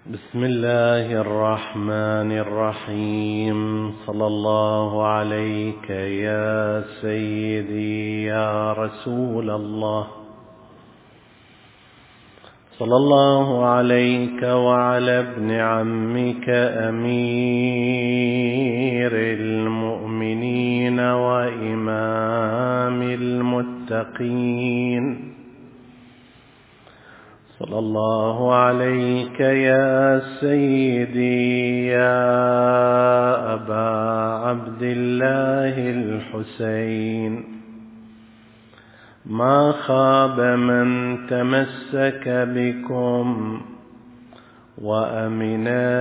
بسم الله الرحمن الرحيم. صلى الله عليك يا سيدي يا رسول الله، صلى الله عليك وعلى ابن عمك أمير المؤمنين وإمام المتقين، صلى الله عليك يا سيدي يا أبا عبد الله الحسين. ما خاب من تمسك بكم وأمنا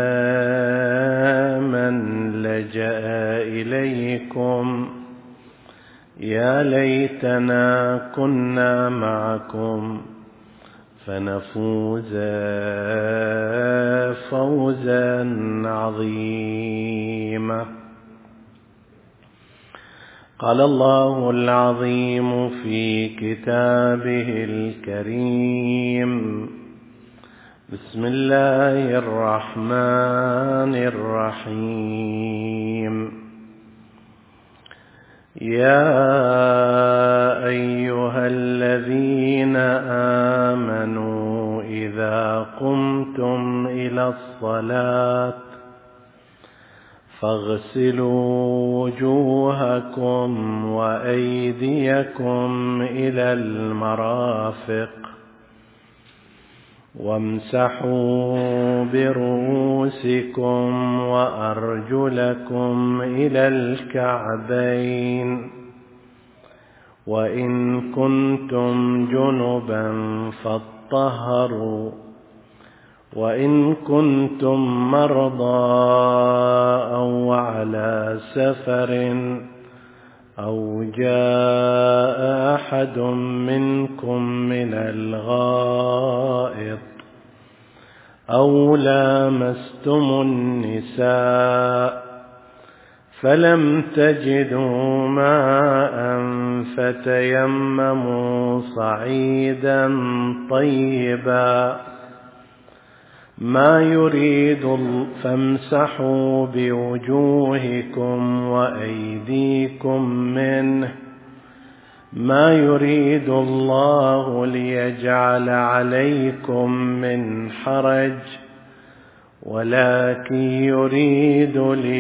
من لجأ إليكم. يا ليتنا كنا معكم فنفوز فوزا عظيما. قال الله العظيم في كتابه الكريم: بسم الله الرحمن الرحيم. يا أيها الذين آمنوا إذا قمتم إلى الصلاة فاغسلوا وجوهكم وأيديكم إلى المرافق وامسحوا برؤوسكم وأرجلكم إلى الكعبين، وإن كنتم جنبا فاطهروا، وإن كنتم مرضى أو على سفر أو جاء أحد منكم من الغائط أو لامستم النساء فلم تجدوا ماء فتيمموا صعيدا طيبا فامسحوا بوجوهكم وأيديكم منه. ما يريد الله ليجعل عليكم من حرج، ولكن يريد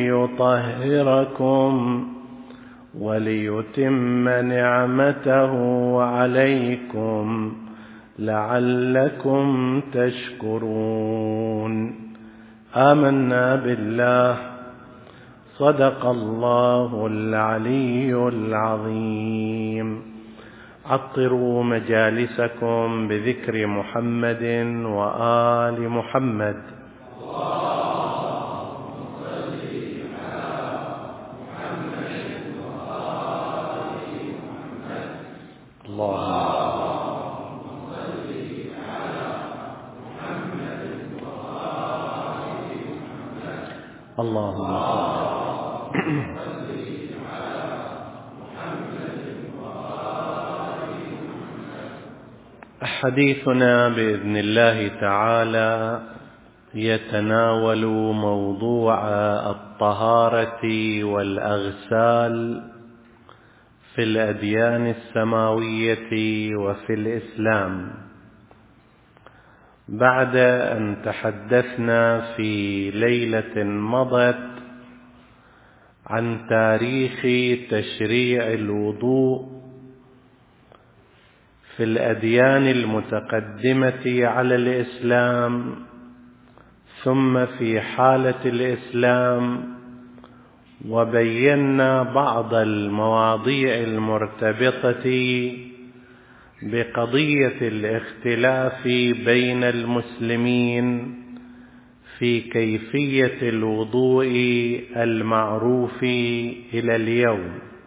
ليطهركم وليتم نعمته عليكم لعلكم تشكرون. آمنا بالله، صدق الله العلي العظيم. عطروا مجالسكم بذكر محمد وآل محمد. اللهم حديثنا بإذن الله تعالى يتناول موضوع الطهارة والأغسال في الأديان السماوية وفي الإسلام. بعد أن تحدثنا في ليلة مضت عن تاريخ تشريع الوضوء في الأديان المتقدمة على الإسلام، ثم في حالة الإسلام، وبينا بعض المواضيع المرتبطة بقضية الاختلاف بين المسلمين في كيفية الوضوء المعروف إلى اليوم.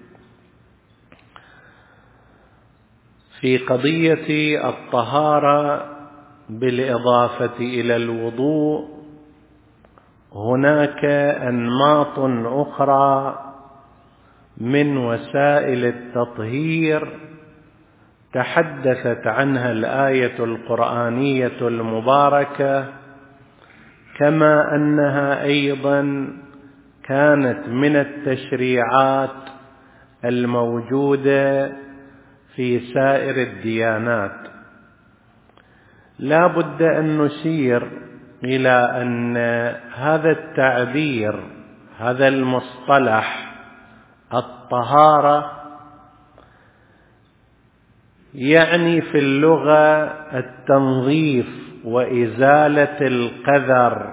في قضية الطهارة بالإضافة إلى الوضوء هناك أنماط أخرى من وسائل التطهير تحدثت عنها الآية القرآنية المباركة كما أنها أيضا كانت من التشريعات الموجودة في سائر الديانات. لا بد أن نشير إلى أن هذا التعبير، هذا المصطلح الطهارة، يعني في اللغة التنظيف وإزالة القذر،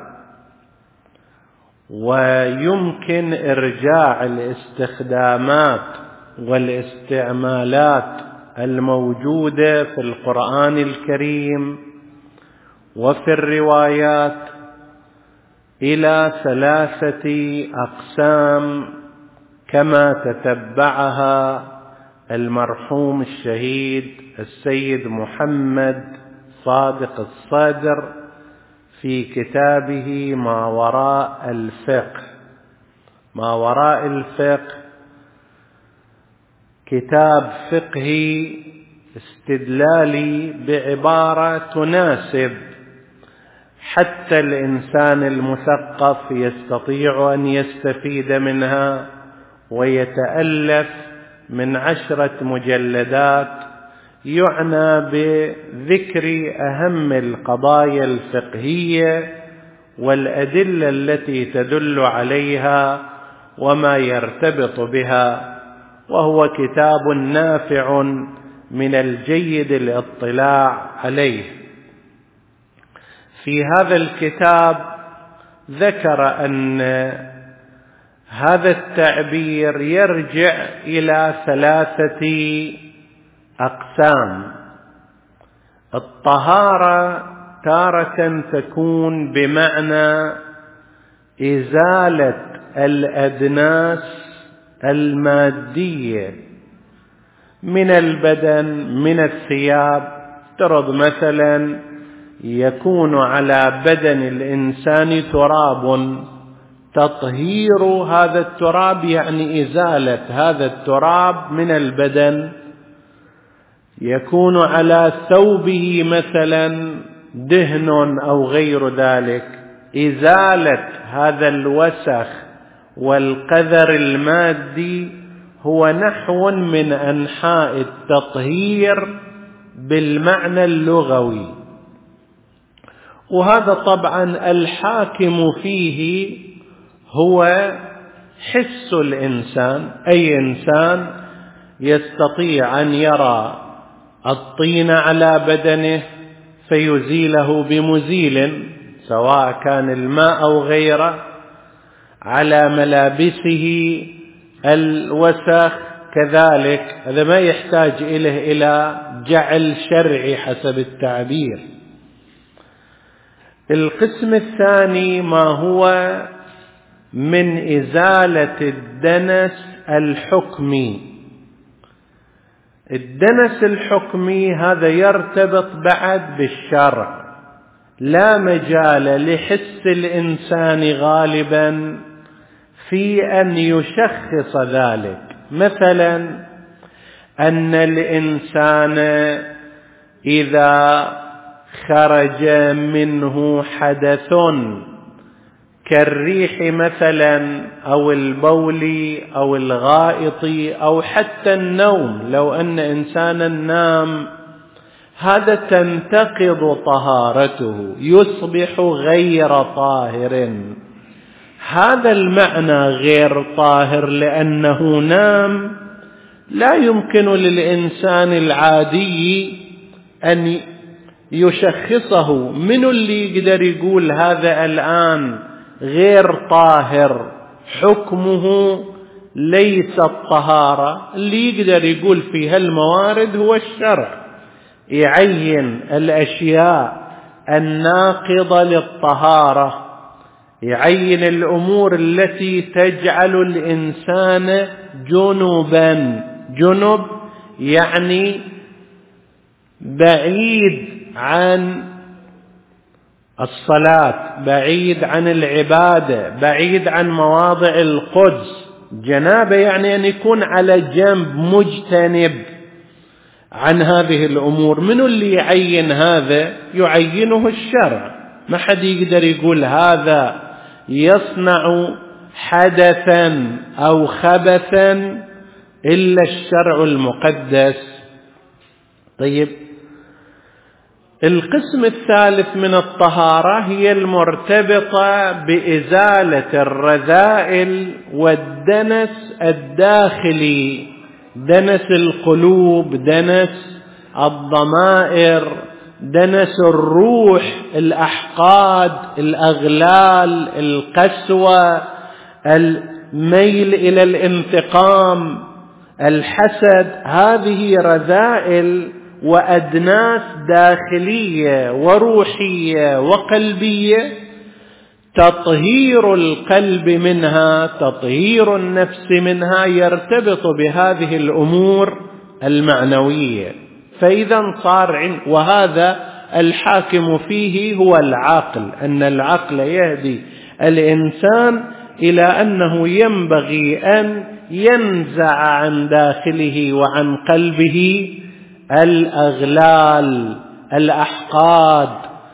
ويمكن إرجاع الاستخدامات والاستعمالات الموجودة في القرآن الكريم وفي الروايات إلى 3 أقسام كما تتبعها المرحوم الشهيد السيد محمد صادق الصادر في كتابه ما وراء الفقه. ما وراء الفقه كتاب فقهي استدلالي بعبارة تناسب حتى الإنسان المثقف يستطيع أن يستفيد منها، ويتألف من 10 مجلدات يعنى بذكر أهم القضايا الفقهية والأدلة التي تدل عليها وما يرتبط بها، وهو كتاب نافع من الجيد الاطلاع عليه. في هذا الكتاب ذكر أن هذا التعبير يرجع إلى 3 أقسام. الطهارة تارة تكون بمعنى إزالة الأدناس المادية من البدن، من الثياب. افترض مثلا يكون على بدن الإنسان تراب، تطهير هذا التراب يعني إزالة هذا التراب من البدن. يكون على ثوبه مثلا دهن أو غير ذلك، إزالة هذا الوسخ والقذر المادي هو نحو من أنحاء التطهير بالمعنى اللغوي. وهذا طبعا الحاكم فيه هو حس الإنسان. أي إنسان يستطيع أن يرى الطين على بدنه فيزيله بمزيل، سواء كان الماء أو غيره، على ملابسه الوسخ كذلك. هذا ما يحتاج إلى جعل شرعي حسب التعبير. القسم الثاني ما هو من إزالة الدنس الحكمي. الدنس الحكمي هذا يرتبط بعد بالشرع، لا مجال لحس الإنسان غالبا في أن يشخص ذلك. مثلا أن الإنسان إذا خرج منه حدث كالريح مثلا أو البول أو الغائط أو حتى النوم، لو أن إنسانا نام، هذا تنتقض طهارته، يصبح غير طاهر. هذا المعنى غير طاهر لأنه نام. لا يمكن للإنسان العادي أن يشخصه. من اللي يقدر يقول هذا الآن غير طاهر حكمه ليس الطهارة؟ اللي يقدر يقول في هالموارد هو الشرع، يعين الأشياء الناقضة للطهارة، يعين الأمور التي تجعل الإنسان جنبا. جنب يعني بعيد عن الصلاة، بعيد عن العبادة، بعيد عن مواضع القدس. جنابة يعني أن يكون على جنب، مجتنب عن هذه الأمور. من اللي يعين هذا؟ يعينه الشرع. ما حد يقدر يقول هذا يصنع حدثا أو خبثا إلا الشرع المقدس. طيب، القسم الثالث من الطهارة هي المرتبطة بإزالة الرذائل والدنس الداخلي، دنس القلوب، دنس الضمائر، دنس الروح، الأحقاد، الأغلال، القسوة، الميل إلى الانتقام، الحسد. هذه رذائل وأدناس داخلية وروحية وقلبية، تطهير القلب منها، تطهير النفس منها، يرتبط بهذه الأمور المعنوية. فإذا صار وهذا الحاكم فيه هو العقل، أن العقل يهدي الإنسان إلى أنه ينبغي أن ينزع عن داخله وعن قلبه الأغلال، الأحقاد،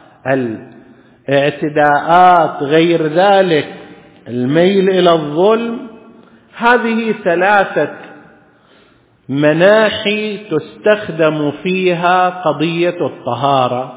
الاعتداءات، غير ذلك، الميل إلى الظلم. هذه ثلاثة مناحي تستخدم فيها قضية الطهارة.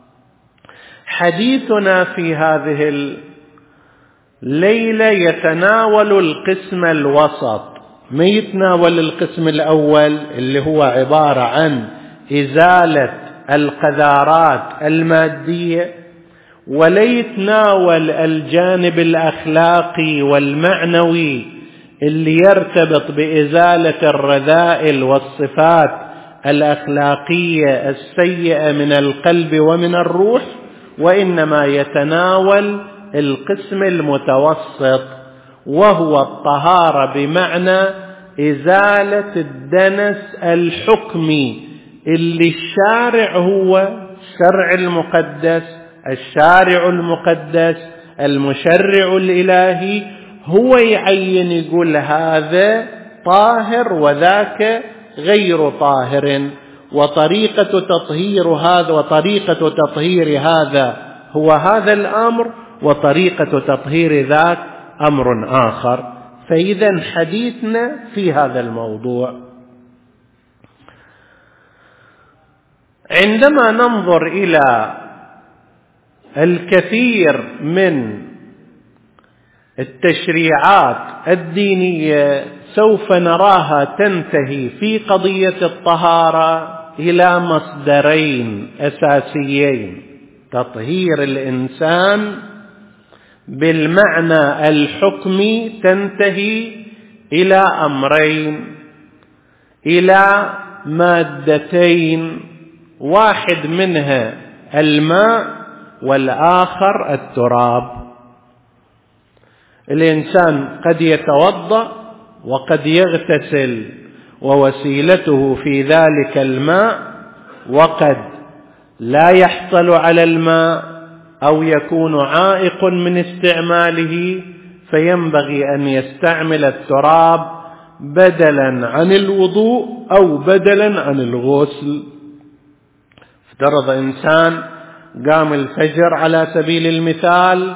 حديثنا في هذه الليلة يتناول القسم الوسط، ما يتناول القسم الأول اللي هو عبارة عن إزالة القذارات المادية، ولا يتناول الجانب الأخلاقي والمعنوي اللي يرتبط بإزالة الرذائل والصفات الأخلاقية السيئة من القلب ومن الروح، وإنما يتناول القسم المتوسط، وهو الطهارة بمعنى إزالة الدنس الحكمي اللي الشارع هو شرع المقدس، الشارع المقدس، المشرع الإلهي هو يعين، يقول هذا طاهر وذاك غير طاهر، وطريقة تطهير هذا هو هذا الأمر، وطريقة تطهير ذاك أمر آخر. فإذا حديثنا في هذا الموضوع. عندما ننظر إلى الكثير من التشريعات الدينية سوف نراها تنتهي في قضية الطهارة إلى مصدرين أساسيين: تطهير الإنسان بالمعنى الحكمي تنتهي إلى أمرين، إلى مادتين، واحد منها الماء والآخر التراب. الإنسان قد يتوضأ وقد يغتسل ووسيلته في ذلك الماء، وقد لا يحصل على الماء أو يكون عائق من استعماله، فينبغي أن يستعمل التراب بدلا عن الوضوء أو بدلا عن الغسل. افترض إنسان قام الفجر على سبيل المثال،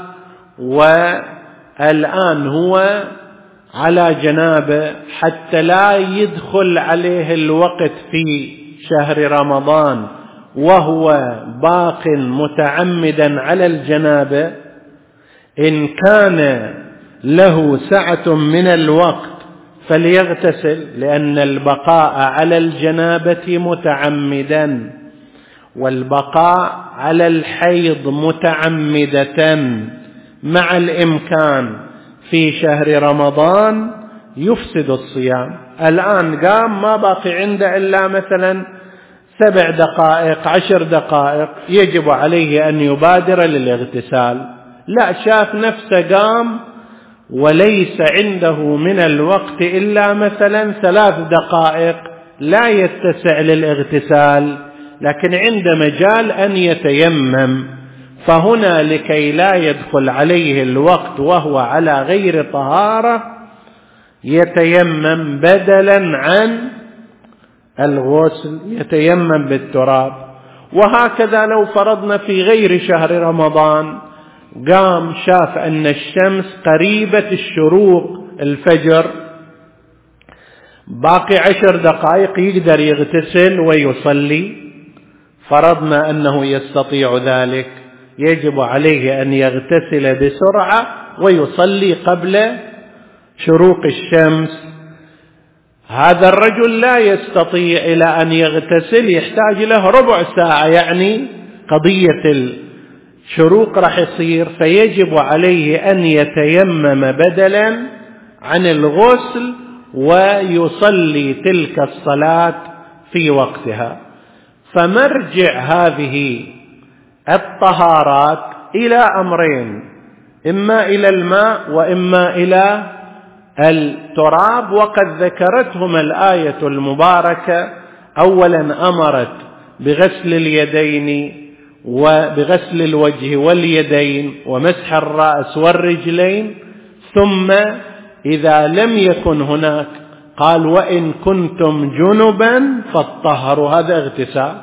والآن هو على جنابه، حتى لا يدخل عليه الوقت في شهر رمضان وهو باق متعمدا على الجنابه، إن كان له سعة من الوقت فليغتسل، لأن البقاء على الجنابة متعمدا والبقاء على الحيض متعمدة مع الإمكان في شهر رمضان يفسد الصيام. الآن قام ما باقي عنده إلا مثلا 7 دقائق 10 دقائق، يجب عليه أن يبادر للاغتسال. لا، شاف نفسه قام وليس عنده من الوقت إلا مثلا 3 دقائق، لا يتسع للاغتسال، لكن عنده مجال أن يتيمم. فهنا لكي لا يدخل عليه الوقت وهو على غير طهارة يتيمم بدلا عن الغسل، يتيمم بالتراب. وهكذا لو فرضنا في غير شهر رمضان قام شاف أن الشمس قريبة الشروق الفجر، باقي 10 دقائق يقدر يغتسل ويصلي، فرضنا أنه يستطيع ذلك، يجب عليه أن يغتسل بسرعة ويصلي قبل شروق الشمس. هذا الرجل لا يستطيع إلى أن يغتسل، يحتاج له ربع ساعة، يعني قضية الشروق راح يصير، فيجب عليه أن يتيمم بدلا عن الغسل ويصلي تلك الصلاة في وقتها. فمرجع هذه الطهارات إلى أمرين، إما إلى الماء وإما إلى التراب، وقد ذكرتهما الآية المباركة. أولا أمرت بغسل اليدين وبغسل الوجه واليدين ومسح الرأس والرجلين، ثم إذا لم يكن هناك قال وإن كنتم جنبا فاطهروا، هذا اغتسال،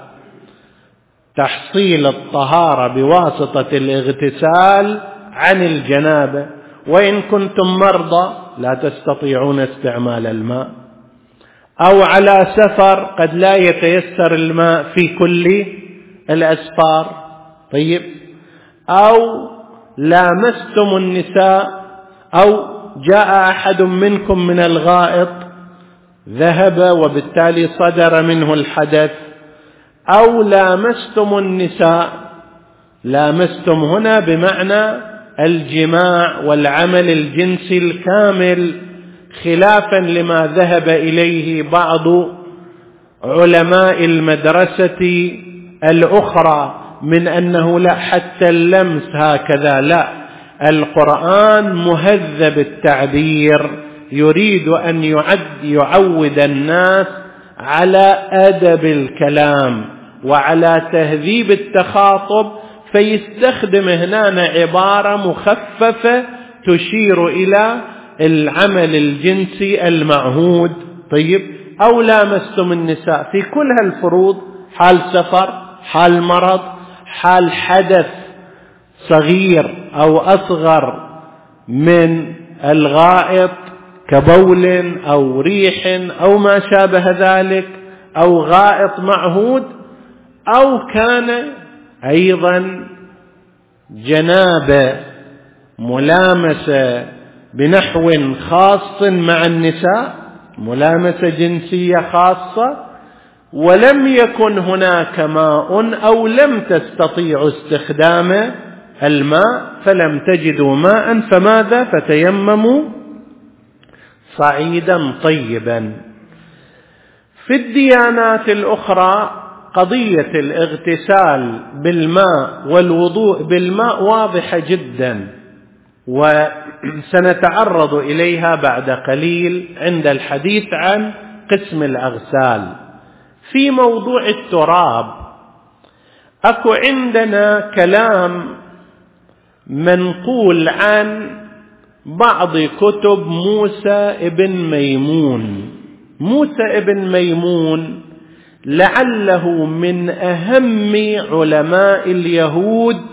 تحصيل الطهارة بواسطة الاغتسال عن الجنابة. وإن كنتم مرضى لا تستطيعون استعمال الماء، أو على سفر قد لا يتيسر الماء في كل الأسفار، طيب، أو لامستم النساء، أو جاء أحد منكم من الغائط ذهب وبالتالي صدر منه الحدث، أو لامستم النساء، لامستم هنا بمعنى الجماع والعمل الجنسي الكامل، خلافا لما ذهب إليه بعض علماء المدرسة الأخرى من أنه لا، حتى اللمس هكذا لا، القرآن مهذب التعبير، يريد أن يعود الناس على أدب الكلام وعلى تهذيب التخاطب، فيستخدم هنا عبارة مخففة تشير إلى العمل الجنسي المعهود. طيب، أو لامستم النساء في كل هالفروض، حال سفر، حال مرض، حال حدث صغير أو أصغر من الغائط كبول أو ريح أو ما شابه ذلك، أو غائط معهود، أو كان أيضا جنابة ملامسة بنحو خاص مع النساء، ملامسة جنسية خاصة، ولم يكن هناك ماء أو لم تستطيعوا استخدام الماء فلم تجدوا ماء، فماذا؟ فتيمموا صعيدا طيبا. في الديانات الأخرى قضية الاغتسال بالماء والوضوء بالماء واضحة جدا، وسنتعرض إليها بعد قليل عند الحديث عن قسم الأغسال. في موضوع التراب أكو عندنا كلام منقول عن بعض كتب موسى ابن ميمون. موسى ابن ميمون لعله من أهم علماء اليهود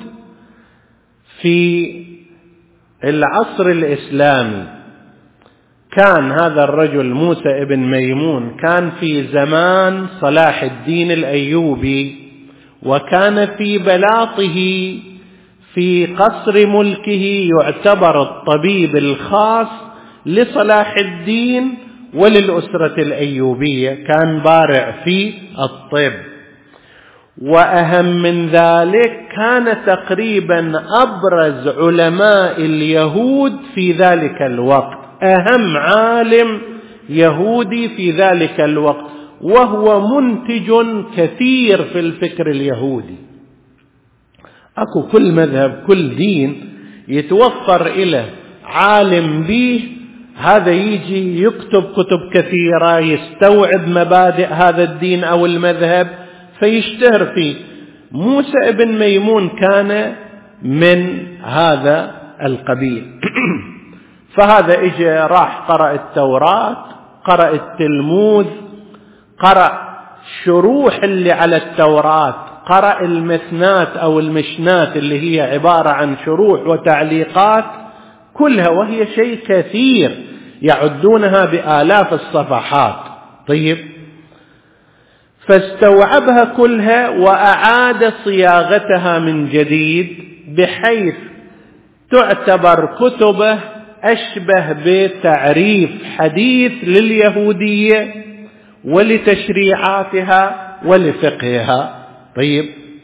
في العصر الإسلامي. كان هذا الرجل موسى ابن ميمون كان في زمان صلاح الدين الأيوبي، وكان في بلاطه في قصر ملكه يعتبر الطبيب الخاص لصلاح الدين وللأسرة الأيوبية، كان بارع في الطب. وأهم من ذلك كان تقريبا أبرز علماء اليهود في ذلك الوقت، أهم عالم يهودي في ذلك الوقت، وهو منتج كثير في الفكر اليهودي. أكو كل مذهب كل دين يتوفر إلى عالم به، هذا يجي يكتب كتب كثيرة يستوعب مبادئ هذا الدين أو المذهب فيشتهر فيه. موسى ابن ميمون كان من هذا القبيل. فهذا اجى راح قرأ التوراة، قرأ التلمود، قرأ شروح اللي على التوراة، قرأ المثنات أو المشنات اللي هي عبارة عن شروح وتعليقات كلها، وهي شيء كثير يعدونها بآلاف الصفحات. طيب، فاستوعبها كلها وأعاد صياغتها من جديد، بحيث تعتبر كتبه أشبه بتعريف حديث لليهودية ولتشريعاتها ولفقهها. طيب،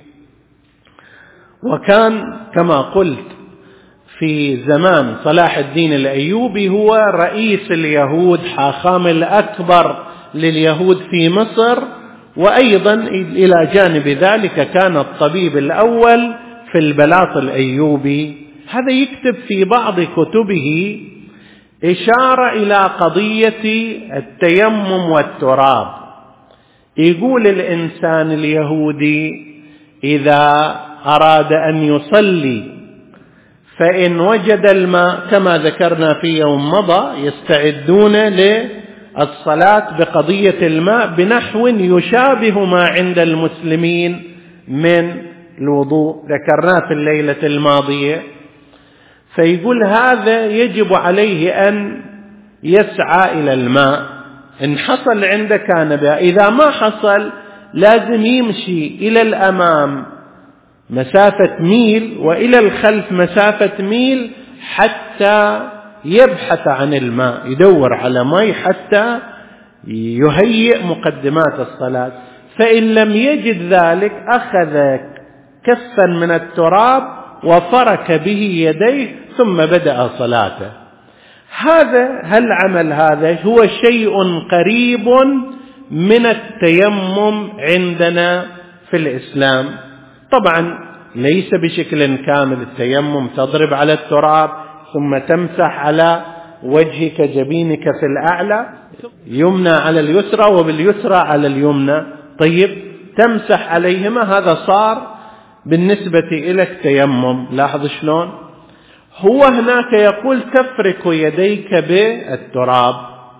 وكان كما قلت في زمان صلاح الدين الأيوبي هو رئيس اليهود، حاخام الأكبر لليهود في مصر، وأيضا إلى جانب ذلك كان الطبيب الأول في البلاط الأيوبي. هذا يكتب في بعض كتبه إشارة إلى قضية التيمم والتراب. يقول الإنسان اليهودي إذا أراد أن يصلي فإن وجد الماء كما ذكرنا في يوم مضى يستعدون للصلاة بقضية الماء بنحو يشابه ما عند المسلمين من الوضوء، ذكرناه في الليلة الماضية. فيقول هذا يجب عليه أن يسعى إلى الماء، إن حصل عنده كان بها، إذا ما حصل لازم يمشي إلى الأمام مسافة ميل وإلى الخلف مسافة ميل حتى يبحث عن الماء، يدور على ماء حتى يهيئ مقدمات الصلاة. فإن لم يجد ذلك أخذ كفا من التراب وفرك به يديه ثم بدأ صلاته. هل عمل هذا هو شيء قريب من التيمم عندنا في الإسلام، طبعا ليس بشكل كامل. التيمم تضرب على التراب ثم تمسح على وجهك جبينك في الأعلى، يمنى على اليسرى وباليسرى على اليمنى. طيب، تمسح عليهما، هذا صار بالنسبة إليك تيمم. لاحظ شلون هو هناك يقول تفرك يديك بالتراب.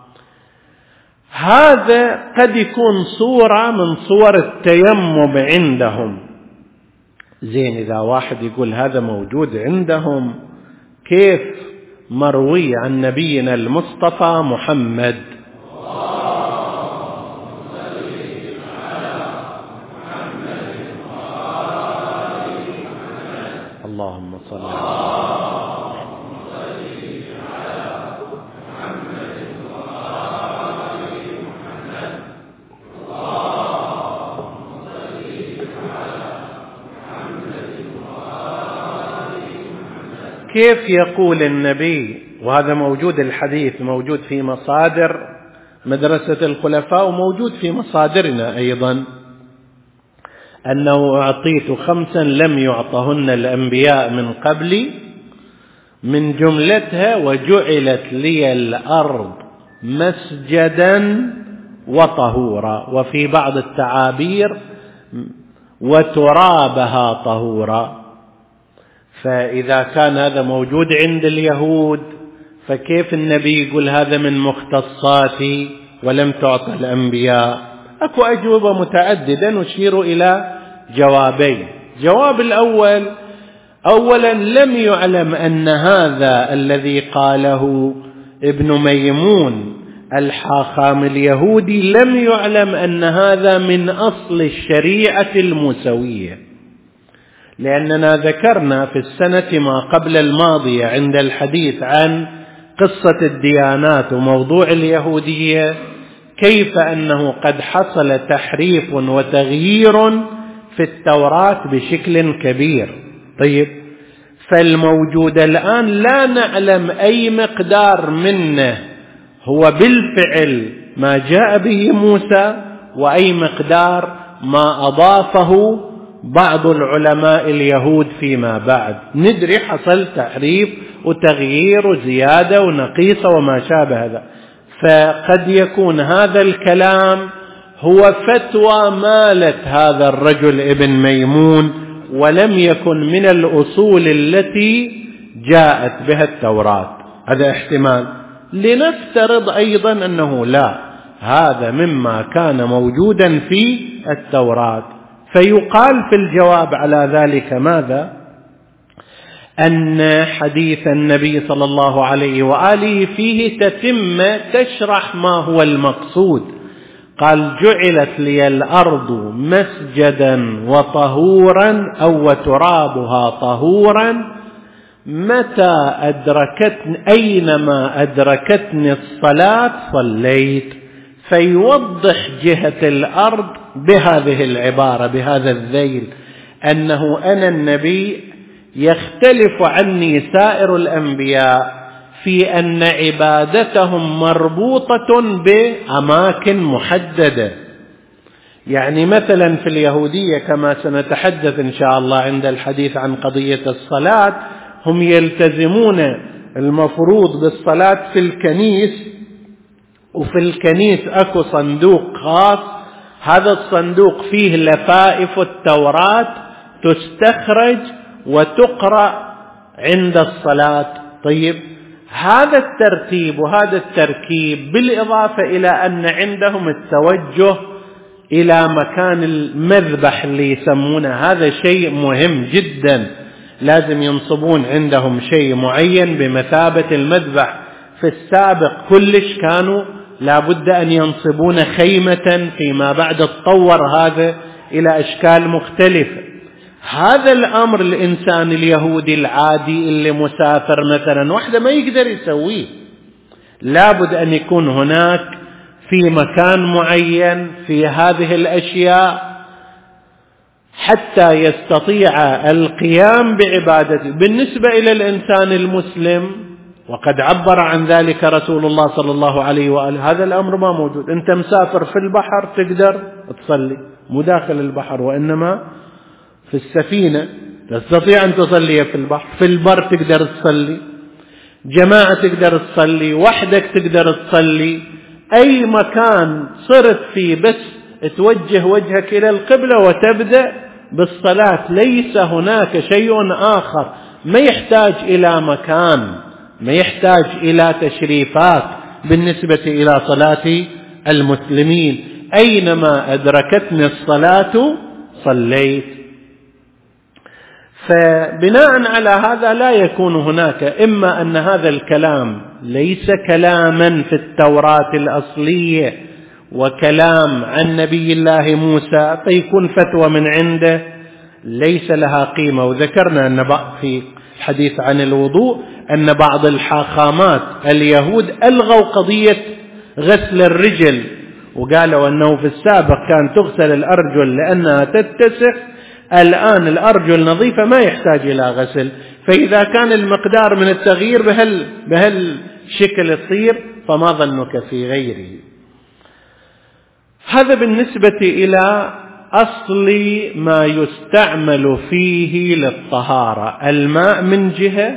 هذا قد يكون صورة من صور التيمم عندهم. زين، إذا واحد يقول هذا موجود عندهم، كيف مروي عن نبينا المصطفى محمد اللهم صل على كيف يقول النبي، وهذا موجود، الحديث موجود في مصادر مدرسة الخلفاء وموجود في مصادرنا أيضا، أنه أعطيت 5 لم يعطهن الأنبياء من قبلي، من جملتها وجعلت لي الأرض مسجدا وطهورا، وفي بعض التعابير وترابها طهورا. فإذا كان هذا موجود عند اليهود، فكيف النبي يقول هذا من مختصاتي ولم تعطى الأنبياء؟ أكو أجوبة متعددة نشير إلى جوابين. جواب الأول، أولا لم يعلم أن هذا الذي قاله ابن ميمون الحاخام اليهودي، لم يعلم أن هذا من أصل الشريعة الموسوية، لأننا ذكرنا في السنة ما قبل الماضية عند الحديث عن قصة الديانات وموضوع اليهودية كيف أنه قد حصل تحريف وتغيير في التوراة بشكل كبير. طيب، فالموجود الآن لا نعلم أي مقدار منه هو بالفعل ما جاء به موسى، وأي مقدار ما أضافه بعض العلماء اليهود فيما بعد. ندري حصل تحريف وتغيير وزيادة ونقيصة وما شابه هذا، فقد يكون هذا الكلام هو فتوى مالت هذا الرجل ابن ميمون، ولم يكن من الأصول التي جاءت بها التوراة. هذا احتمال. لنفترض أيضا أنه لا، هذا مما كان موجودا في التوراة، فيقال في الجواب على ذلك ماذا؟ أن حديث النبي صلى الله عليه وآله فيه تتمة تشرح ما هو المقصود. قال: جعلت لي الأرض مسجدا وطهورا أو وترابها طهورا متى أينما أدركتني الصلاة صليت. فيوضح جهة الأرض بهذه العبارة، بهذا الذيل، أنه أنا النبي يختلف عني سائر الأنبياء في أن عبادتهم مربوطة بأماكن محددة. يعني مثلا في اليهودية كما سنتحدث إن شاء الله عند الحديث عن قضية الصلاة، هم يلتزمون المفروض بالصلاة في الكنيس، وفي الكنيس أكو صندوق خاص، هذا الصندوق فيه لفائف التوراة تستخرج وتقرأ عند الصلاة. طيب، هذا الترتيب وهذا التركيب بالإضافة إلى أن عندهم التوجه إلى مكان المذبح اللي يسمونه، هذا شيء مهم جدا، لازم ينصبون عندهم شيء معين بمثابة المذبح. في السابق كلش كانوا لابد أن ينصبون خيمة، فيما بعد تطور هذا إلى أشكال مختلفة. هذا الأمر الإنسان اليهودي العادي اللي مسافر مثلا وحده ما يقدر يسويه، لابد أن يكون هناك في مكان معين في هذه الأشياء حتى يستطيع القيام بعبادته. بالنسبة إلى الإنسان المسلم، وقد عبر عن ذلك رسول الله صلى الله عليه وآله، هذا الأمر ما موجود. أنت مسافر في البحر تقدر تصلي، مو داخل البحر وإنما في السفينة، تستطيع أن تصلي في البحر. في البر تقدر تصلي، جماعة تقدر تصلي، وحدك تقدر تصلي، أي مكان صرت فيه بس توجه وجهك إلى القبلة وتبدأ بالصلاة. ليس هناك شيء آخر، ما يحتاج إلى مكان، ما يحتاج إلى تشريفات بالنسبة إلى صلاة المسلمين. أينما أدركتني الصلاة صليت. فبناء على هذا لا يكون هناك، إما أن هذا الكلام ليس كلاما في التوراة الأصلية وكلام عن نبي الله موسى، فيكون فتوى من عنده ليس لها قيمة. وذكرنا أن في الحديث عن الوضوء أن بعض الحاخامات اليهود ألغوا قضية غسل الرجل، وقالوا أنه في السابق كان تغسل الأرجل لأنها تتسخ، الآن الأرجل نظيفة ما يحتاج إلى غسل. فإذا كان المقدار من التغيير بهالشكل يصير، فما ظنك في غيره. هذا بالنسبة إلى أصل ما يستعمل فيه للطهارة، الماء من جهة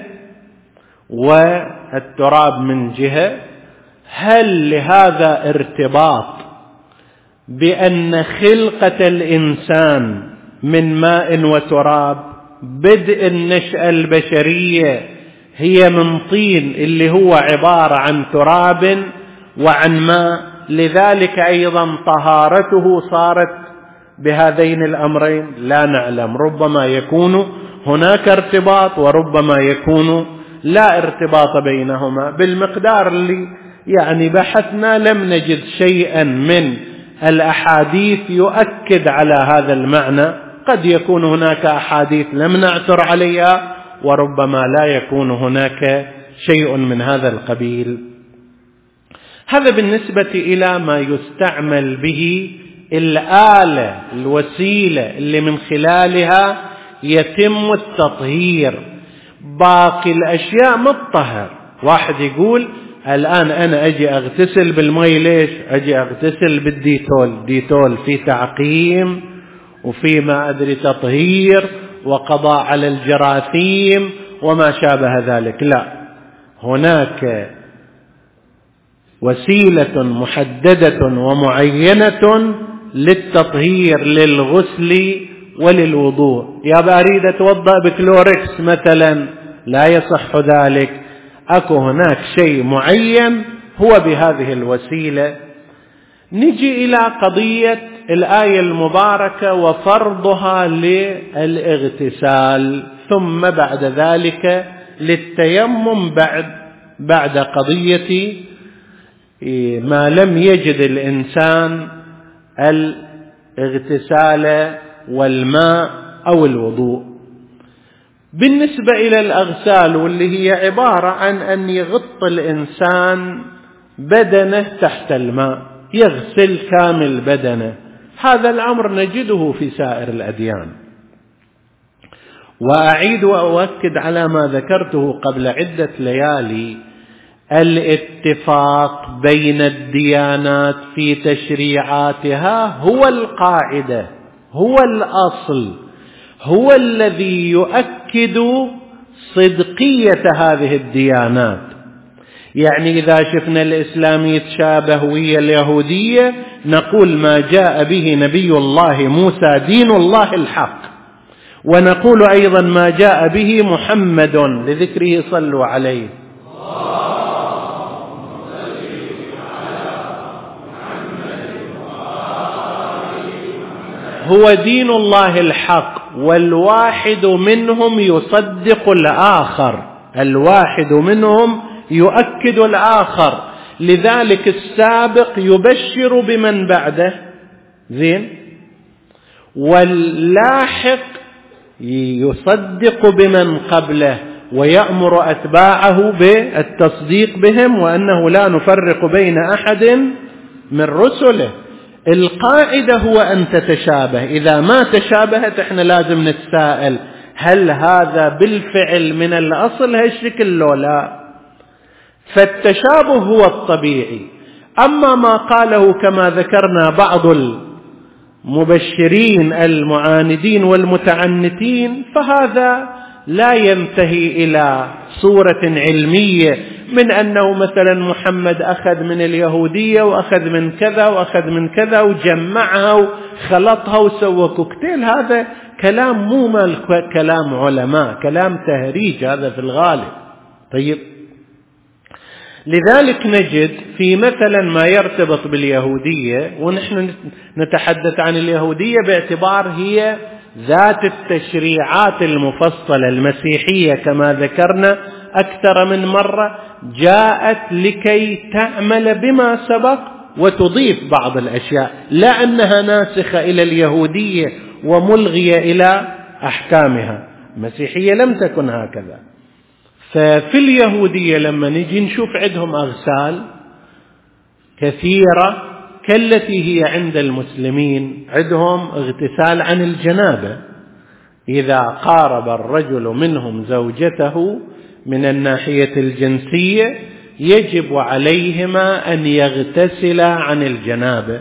والتراب من جهة. هل لهذا ارتباط بأن خلقة الإنسان من ماء وتراب؟ بدء النشأة البشرية هي من طين اللي هو عبارة عن تراب وعن ماء، لذلك أيضا طهارته صارت بهذين الأمرين؟ لا نعلم، ربما يكون هناك ارتباط وربما يكون لا ارتباط بينهما. بالمقدار اللي يعني بحثنا لم نجد شيئا من الأحاديث يؤكد على هذا المعنى. قد يكون هناك أحاديث لم نعثر عليها، وربما لا يكون هناك شيء من هذا القبيل. هذا بالنسبة إلى ما يستعمل به الآلة، الوسيلة اللي من خلالها يتم التطهير. باقي الأشياء مطهر. واحد يقول الآن أنا أجي أغتسل بالماء، ليش أجي أغتسل بالديتول؟ ديتول في تعقيم وفي ما أدري تطهير وقضاء على الجراثيم وما شابه ذلك. لا، هناك وسيلة محددة ومعينة للتطهير، للغسل وللوضوء. يا أريد أتوضأ بكلوركس مثلا، لا يصح ذلك. أكو هناك شيء معين هو بهذه الوسيلة. نجي إلى قضية الآية المباركة وفرضها للاغتسال، ثم بعد ذلك للتيمم بعد قضية ما لم يجد الإنسان الاغتسال والماء أو الوضوء. بالنسبة إلى الأغسال، واللي هي عبارة عن أن يغط الإنسان بدنه تحت الماء، يغسل كامل بدنه، هذا الأمر نجده في سائر الأديان. وأعيد وأؤكد على ما ذكرته قبل عدة ليالي: الاتفاق بين الديانات في تشريعاتها هو القاعدة، هو الأصل، هو الذي يؤكد صدقية هذه الديانات. يعني إذا شفنا الإسلام يتشابه ويا اليهودية، نقول ما جاء به نبي الله موسى دين الله الحق، ونقول أيضا ما جاء به محمد لذكره صلوا عليه. هو دين الله الحق، والواحد منهم يصدق الآخر، الواحد منهم يؤكد الآخر، لذلك السابق يبشر بمن بعده، زين، واللاحق يصدق بمن قبله ويأمر أتباعه بالتصديق بهم، وأنه لا نفرق بين أحد من رسله. القاعدة هو أن تتشابه، إذا ما تشابهت احنا لازم نتساءل هل هذا بالفعل من الأصل هالشكل لو لا؟ فالتشابه هو الطبيعي. أما ما قاله كما ذكرنا بعض المبشرين المعاندين والمتعنتين، فهذا لا ينتهي إلى صورة علمية من أنه مثلا محمد أخذ من اليهودية وأخذ من كذا وأخذ من كذا وجمعها وخلطها وسوى كوكتيل. هذا كلام مو مال كلام علماء، كلام تهريج هذا في الغالب. طيب، لذلك نجد في مثلا ما يرتبط باليهودية، ونحن نتحدث عن اليهودية باعتبار هي ذات التشريعات المفصلة. المسيحية كما ذكرنا أكثر من مرة جاءت لكي تعمل بما سبق وتضيف بعض الأشياء، لا أنها ناسخة إلى اليهودية وملغية إلى أحكامها. المسيحية لم تكن هكذا. ففي اليهودية لما نجي نشوف عندهم أغسال كثيرة كالتي هي عند المسلمين. عندهم اغتسال عن الجنابة، إذا قارب الرجل منهم زوجته من الناحية الجنسية يجب عليهما أن يغتسلا عن الجنابة.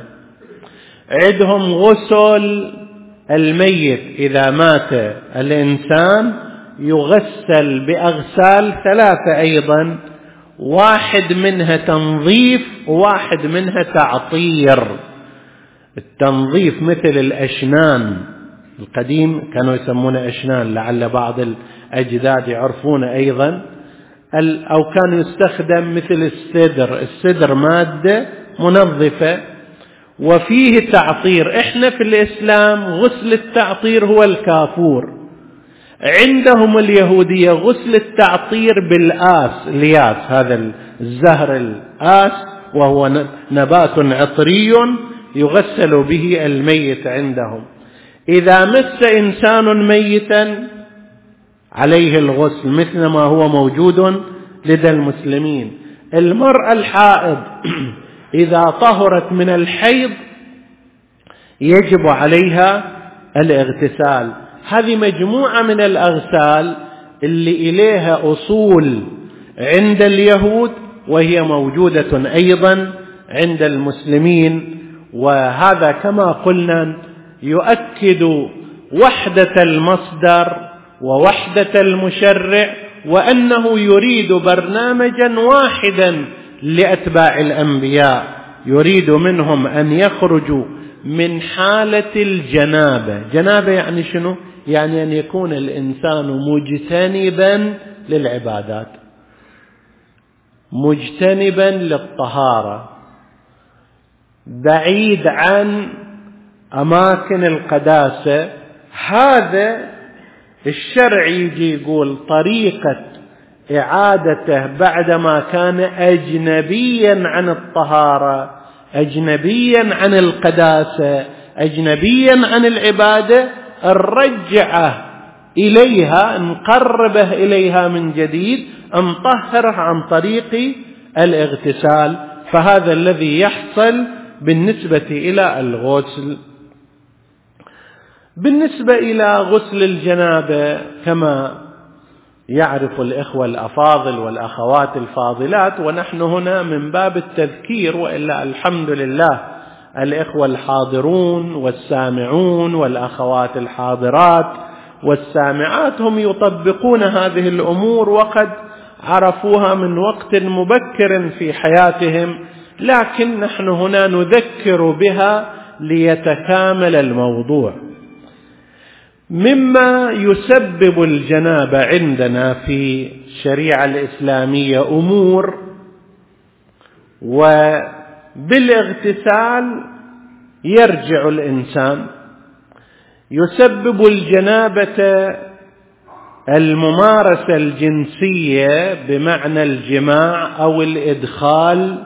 عندهم غسل الميت، إذا مات الإنسان يغسل بأغسال ثلاثة أيضا، واحد منها تنظيف وواحد منها تعطير. التنظيف مثل الأشنان، القديم كانوا يسمونه أشنان، لعل بعض الأجداد يعرفون أيضا، أو كان يستخدم مثل السدر مادة منظفة. وفيه تعطير. إحنا في الإسلام غسل التعطير هو الكافور. عندهم اليهودية غسل التعطير بالآس، الياس، هذا الزهر الآس، وهو نبات عطري يغسل به الميت عندهم. إذا مس إنسان ميتا عليه الغسل مثل ما هو موجود لدى المسلمين. المرأة الحائض إذا طهرت من الحيض يجب عليها الاغتسال. هذه مجموعة من الأغسال اللي إليها أصول عند اليهود وهي موجودة أيضا عند المسلمين. وهذا كما قلنا يؤكد وحدة المصدر ووحدة المشرع، وأنه يريد برنامجا واحدا لأتباع الأنبياء، يريد منهم أن يخرجوا من حالة الجنابة. جنابة يعني شنو؟ يعني أن يكون الإنسان مجتنبا للعبادات، مجتنبا للطهارة، بعيد عن أماكن القداسة، هذا الشرع يجي يقول طريقة إعادته بعدما كان أجنبيا عن الطهارة، أجنبيا عن القداسة، أجنبيا عن العبادة، نرجعه إليها، نقربه إليها من جديد، نطهره عن طريق الاغتسال. فهذا الذي يحصل بالنسبة إلى الغسل. بالنسبة إلى غسل الجنابة، كما يعرف الإخوة الأفاضل والأخوات الفاضلات، ونحن هنا من باب التذكير، وإلا الحمد لله الإخوة الحاضرون والسامعون والأخوات الحاضرات والسامعات هم يطبقون هذه الأمور وقد عرفوها من وقت مبكر في حياتهم، لكن نحن هنا نذكر بها ليتكامل الموضوع. مما يسبب الجنابة عندنا في الشريعة الإسلامية أمور، وبالاغتسال يرجع الإنسان. يسبب الجنابة الممارسة الجنسية بمعنى الجماع أو الإدخال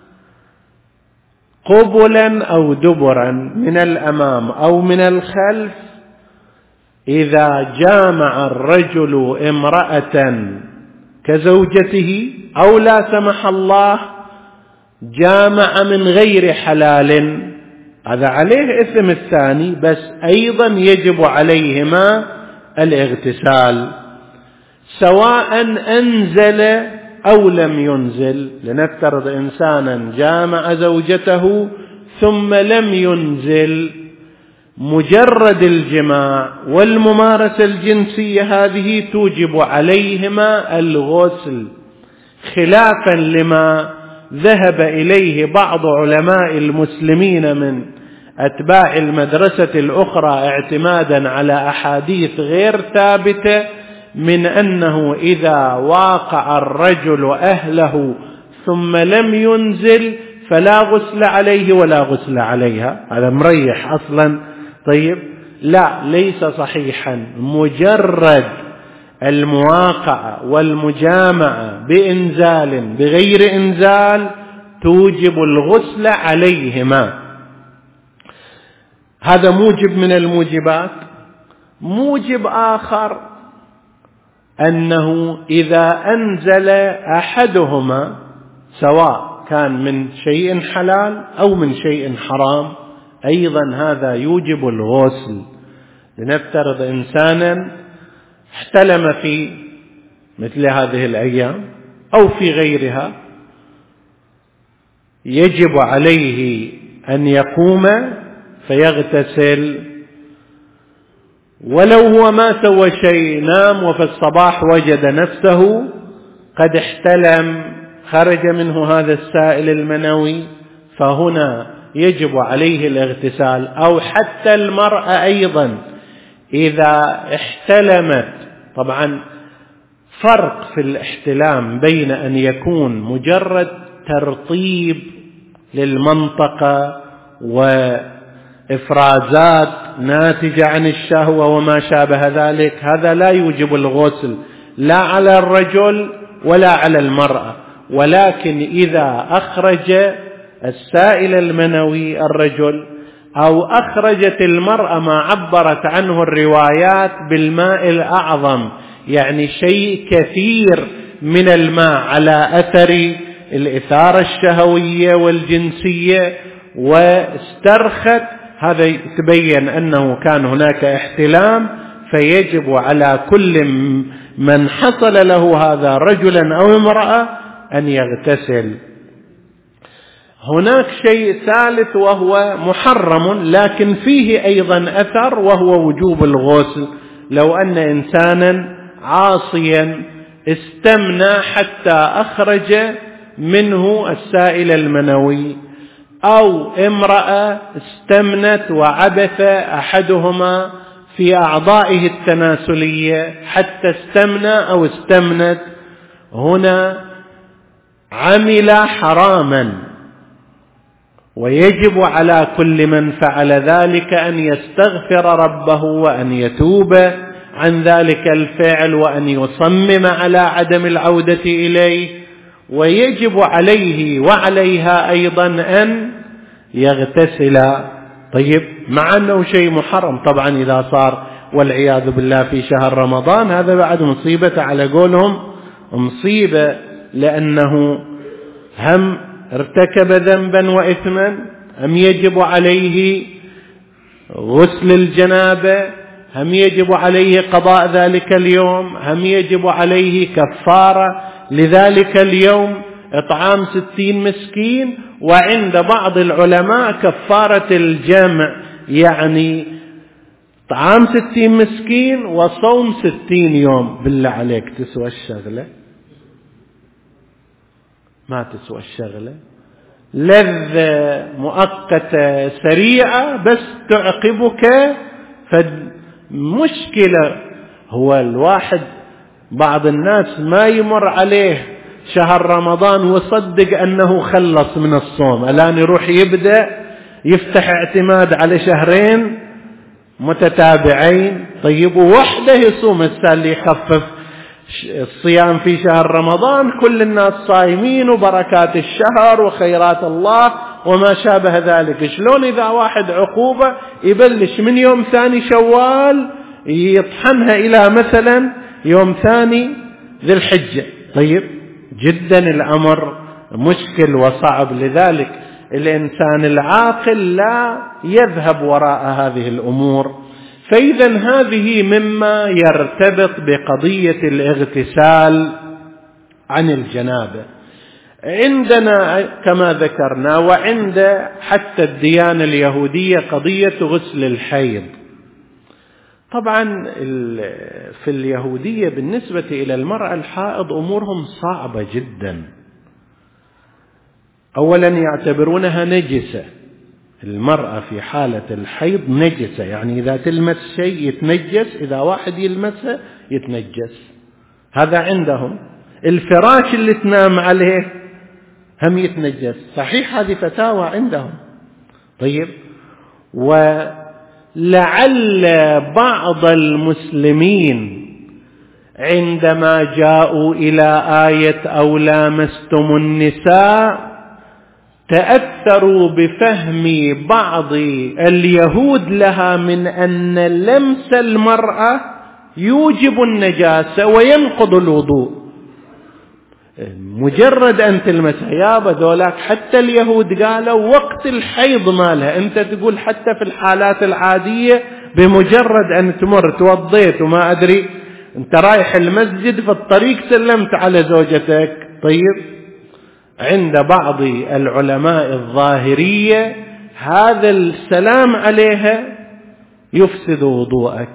قبلا أو دبرا من الأمام أو من الخلف. إذا جامع الرجل امرأة كزوجته، أو لا سمح الله جامع من غير حلال، هذا عليه إثم الثاني، بس أيضا يجب عليهما الاغتسال، سواء أنزل أو لم ينزل. لنفترض إنسانا جامع زوجته ثم لم ينزل، مجرد الجماع والممارسة الجنسية هذه توجب عليهما الغسل، خلافا لما ذهب إليه بعض علماء المسلمين من أتباع المدرسة الأخرى اعتمادا على أحاديث غير ثابتة، من أنه إذا واقع الرجل أهله ثم لم ينزل فلا غسل عليه ولا غسل عليها. هذا مريح أصلا. طيب، لا، ليس صحيحا. مجرد المواقعة والمجامعة بإنزال بغير إنزال توجب الغسل عليهما. هذا موجب من الموجبات. موجب آخر أنه إذا أنزل أحدهما، سواء كان من شيء حلال أو من شيء حرام، أيضا هذا يوجب الغسل. لنفترض إنسانا احتلم في مثل هذه الأيام أو في غيرها، يجب عليه أن يقوم فيغتسل، ولو هو ما سوى شيء، نام وفي الصباح وجد نفسه قد احتلم، خرج منه هذا السائل المنوي، فهنا يجب عليه الاغتسال. أو حتى المرأة أيضا إذا احتلمت، طبعا فرق في الاحتلام بين أن يكون مجرد ترطيب للمنطقة وإفرازات ناتجة عن الشهوة وما شابه ذلك، هذا لا يوجب الغسل لا على الرجل ولا على المرأة. ولكن إذا أخرج السائل المنوي الرجل، أو أخرجت المرأة ما عبرت عنه الروايات بالماء الأعظم، يعني شيء كثير من الماء على أثر الإثارة الشهوية والجنسية واسترخت، هذا تبين أنه كان هناك احتلام، فيجب على كل من حصل له هذا رجلا أو امرأة أن يغتسل. هناك شيء ثالث وهو محرم لكن فيه أيضا أثر، وهو وجوب الغسل. لو أن إنسانا عاصيا استمنى حتى أخرج منه السائل المنوي، أو امرأة استمنت وعبث أحدهما في أعضائه التناسلية حتى استمنى أو استمنت، هنا عمل حراما ويجب على كل من فعل ذلك أن يستغفر ربه وأن يتوب عن ذلك الفعل وأن يصمم على عدم العودة إليه، ويجب عليه وعليها أيضا أن يغتسل. طيب، مع أنه شيء محرم طبعا إذا صار والعياذ بالله في شهر رمضان، هذا بعد مصيبة على قولهم، مصيبة، لأنه هم ارتكب ذنبا وإثما، هم يجب عليه غسل الجنابة، هم يجب عليه قضاء ذلك اليوم، هم يجب عليه كفارة لذلك اليوم، إطعام 60 مسكين، وعند بعض العلماء كفارة الجمع، يعني طعام 60 مسكين وصوم 60 يوم. بالله عليك تسوى الشغلة؟ ما تسوى الشغلة، لذة مؤقتة سريعة بس تعقبك. فالمشكلة هو الواحد، بعض الناس ما يمر عليه شهر رمضان ويصدق أنه خلص من الصوم، الآن يروح يبدأ يفتح اعتماد على شهرين متتابعين. طيب، ووحده يصوم، اللي يخفف الصيام في شهر رمضان، كل الناس صايمين وبركات الشهر وخيرات الله وما شابه ذلك. شلون إذا واحد عقوبة يبلش من يوم ثاني شوال يطحنها إلى مثلا يوم ثاني ذي الحجة؟ طيب، جدا الأمر مشكل وصعب، لذلك الإنسان العاقل لا يذهب وراء هذه الأمور. فإذا هذه مما يرتبط بقضية الاغتسال عن الجنابة عندنا كما ذكرنا، وعند حتى الديانة اليهودية قضية غسل الحيض. طبعا في اليهودية بالنسبة إلى المرأة الحائض أمورهم صعبة جدا. أولا يعتبرونها نجسة، المرأة في حالة الحيض نجسة، يعني إذا تلمس شيء يتنجس، إذا واحد يلمسه يتنجس. هذا عندهم. الفراش اللي تنام عليه هم يتنجس. صحيح هذه فتاوى عندهم. طيب، ولعل بعض المسلمين عندما جاءوا إلى آية أو لامستم النساء تأثروا بفهم بعض اليهود لها من أن لمس المرأة يوجب النجاسة وينقض الوضوء. مجرد أن تلمسها يا بذولاك، حتى اليهود قالوا وقت الحيض مالها. أنت تقول حتى في الحالات العادية بمجرد أن تمر توضيت وما أدري أنت رايح المسجد في الطريق سلمت على زوجتك. طيب، عند بعض العلماء الظاهرية هذا السلام عليها يفسد وضوءك.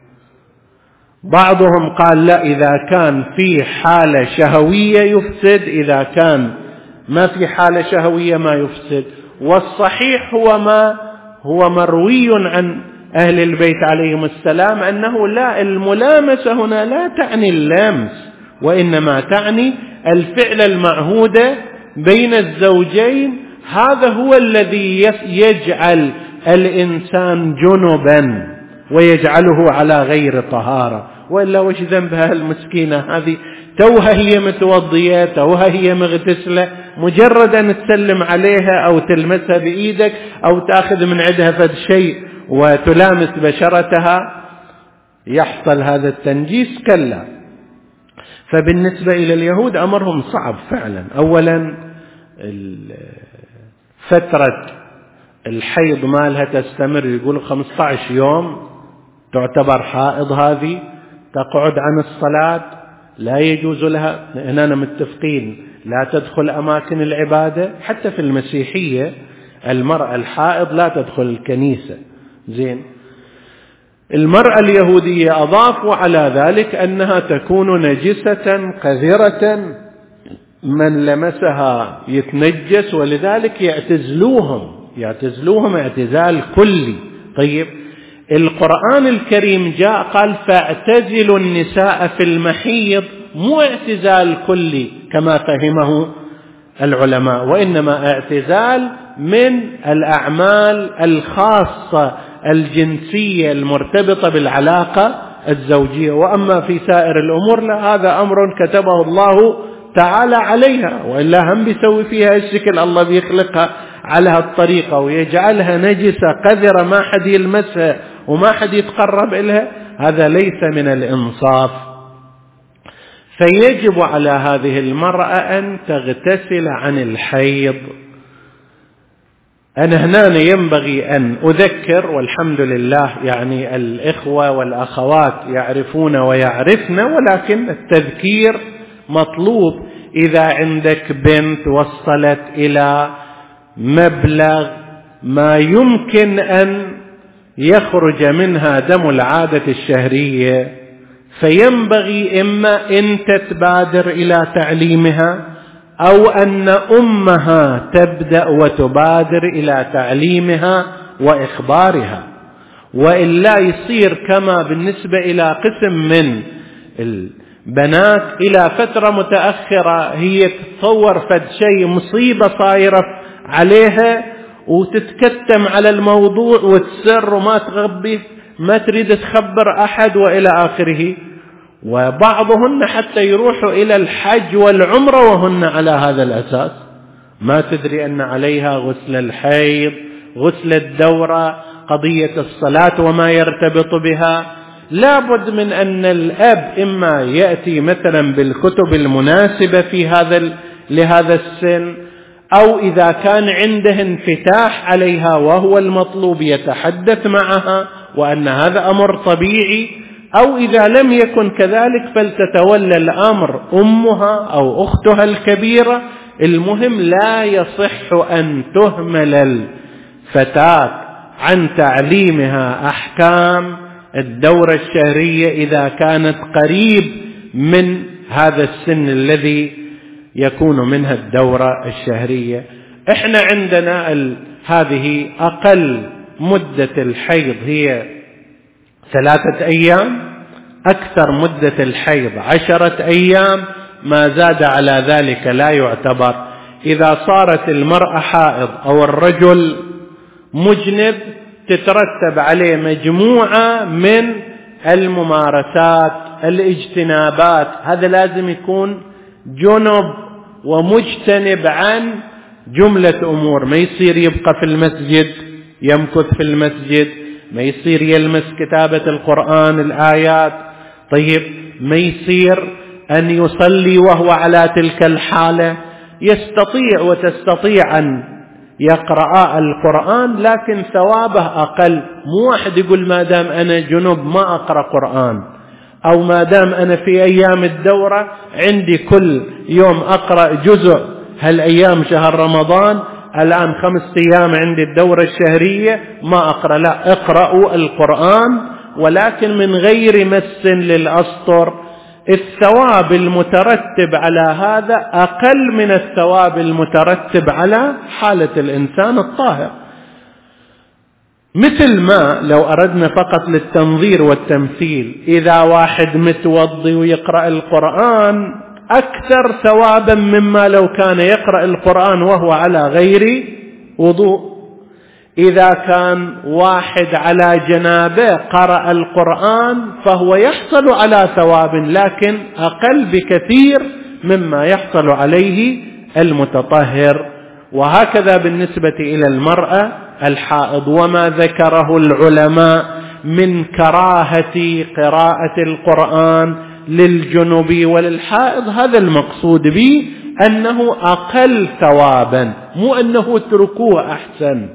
بعضهم قال لا، إذا كان في حالة شهوية يفسد، إذا كان ما في حالة شهوية ما يفسد. والصحيح هو مروي عن أهل البيت عليهم السلام أنه لا، الملامسة هنا لا تعني اللمس، وإنما تعني الفعل المعهود بين الزوجين. هذا هو الذي يجعل الإنسان جنبا ويجعله على غير طهارة. وإلا وش ذنبها المسكينة هذه؟ توها هي متوضية، توها هي مغتسلة، مجرد أن تسلم عليها أو تلمسها بإيدك أو تأخذ من عندها فد شيء وتلامس بشرتها يحصل هذا التنجيس؟ كلا. فبالنسبة إلى اليهود أمرهم صعب فعلا. أولا فترة الحيض مالها تستمر، يقول 15 يوم تعتبر حائض، هذه تقعد عن الصلاة، لا يجوز لها. هنا متفقين لا تدخل أماكن العبادة، حتى في المسيحية المرأة الحائض لا تدخل الكنيسة. زين، المرأة اليهودية أضافوا على ذلك أنها تكون نجسة قذرة، من لمسها يتنجس، ولذلك يعتزلوهم اعتزال كلي. طيب، القرآن الكريم جاء قال فاعتزلوا النساء في المحيض، مو اعتزال كلي كما فهمه العلماء، وإنما اعتزال من الأعمال الخاصة الجنسية المرتبطة بالعلاقة الزوجية. وأما في سائر الأمور لا، هذا أمر كتبه الله تعالى عليها، وإلا هم بيسوي فيها الشكل، الله بيخلقها على هالطريقة ويجعلها نجسة قذرة ما حد يلمسها وما حد يتقرب إليها، هذا ليس من الإنصاف. فيجب على هذه المرأة أن تغتسل عن الحيض. أنا هنا ينبغي أن أذكر، والحمد لله يعني الإخوة والأخوات يعرفون ويعرفن، ولكن التذكير مطلوب. إذا عندك بنت وصلت إلى مبلغ ما يمكن أن يخرج منها دم العادة الشهرية، فينبغي إما أنت تبادر إلى تعليمها أو أن أمها تبدأ وتبادر إلى تعليمها وإخبارها، وإلا يصير كما بالنسبة إلى قسم من البنات إلى فترة متأخرة هي تتصور فد شيء مصيبة صايرة عليها وتتكتم على الموضوع وتسر وما تغبي، ما تريد تخبر أحد وإلى آخره. وبعضهن حتى يروحوا إلى الحج والعمرة وهن على هذا الأساس، ما تدري أن عليها غسل الحيض، غسل الدورة، قضية الصلاة وما يرتبط بها. لا بد من أن الأب إما يأتي مثلا بالكتب المناسبة في لهذا السن، أو إذا كان عنده انفتاح عليها وهو المطلوب يتحدث معها وأن هذا أمر طبيعي، أو إذا لم يكن كذلك فلتتولى الأمر أمها أو أختها الكبيرة. المهم لا يصح أن تهمل الفتاة عن تعليمها أحكام الدورة الشهرية إذا كانت قريب من هذا السن الذي يكون منها الدورة الشهرية. احنا عندنا هذه أقل مدة الحيض هي 3 أيام، أكثر مدة الحيض 10 أيام، ما زاد على ذلك لا يعتبر. إذا صارت المرأة حائض أو الرجل مجنب تترتب عليه مجموعة من الممارسات، الاجتنابات. هذا لازم يكون جنب ومجتنب عن جملة أمور. ما يصير يبقى في المسجد يمكث في المسجد، ما يصير يلمس كتابة القرآن الآيات، طيب ما يصير أن يصلي وهو على تلك الحالة. يستطيع وتستطيع أن يقرأ القرآن لكن ثوابه أقل. مو واحد يقول ما دام أنا جنوب ما أقرأ قرآن، أو ما دام أنا في أيام الدورة عندي كل يوم أقرأ جزء، هالأيام شهر رمضان الآن 5 أيام عندي الدورة الشهرية ما أقرأ. لا، اقرأوا القرآن ولكن من غير مس للأسطر. الثواب المترتب على هذا أقل من الثواب المترتب على حالة الإنسان الطاهر. مثل ما لو أردنا فقط للتنظير والتمثيل، إذا واحد متوضي ويقرأ القرآن أكثر ثوابا مما لو كان يقرأ القرآن وهو على غير وضوء. إذا كان واحد على جنابه قرأ القرآن فهو يحصل على ثواب لكن أقل بكثير مما يحصل عليه المتطهر. وهكذا بالنسبة إلى المرأة الحائض. وما ذكره العلماء من كراهة قراءة القرآن للجنوب وللحائض هذا المقصود به أنه أقل ثوابا، مو أنه اتركوه أحسن.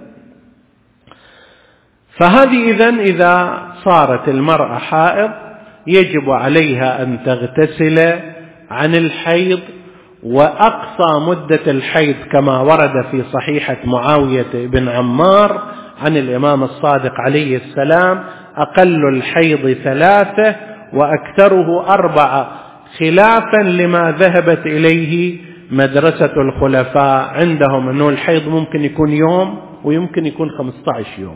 فهذه إذا صارت المرأة حائض يجب عليها أن تغتسل عن الحيض. وأقصى مدة الحيض كما ورد في صحيحة معاوية بن عمار عن الإمام الصادق عليه السلام أقل الحيض 3 وأكثره 4، خلافا لما ذهبت إليه مدرسة الخلفاء. عندهم أنه الحيض ممكن يكون يوم ويمكن يكون 15 يوم،